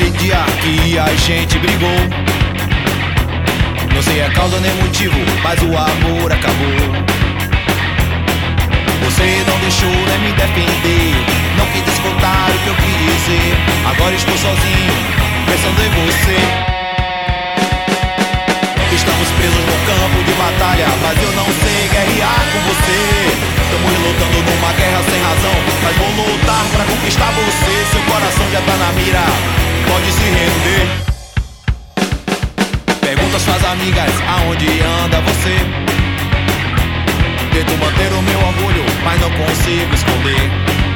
Naquele dia que a gente brigou, não sei a causa nem motivo, mas o amor acabou. Você não deixou nem me defender, não quis escutar o que eu quis dizer. Agora estou sozinho, pensando em você. Estamos presos no campo de batalha, mas eu não sei guerrear com você. Estamos lutando numa guerra sem razão, mas vou lutar pra conquistar você. Seu coração já tá na mira, pode se render. Pergunta às suas amigas aonde anda você. Tento manter o meu orgulho, mas não consigo esconder.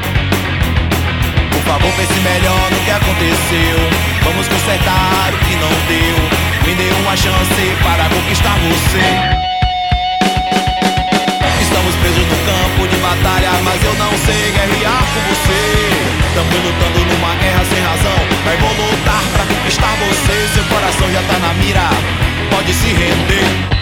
Por favor, pense melhor no que aconteceu. Vamos consertar o que não deu. Me dê uma chance para conquistar você. Estamos presos no campo de batalha, mas eu não sei guerrear com você. Estamos lutando numa guerra sem razão, mas vou lutar pra conquistar você. Seu coração já tá na mira, pode se render.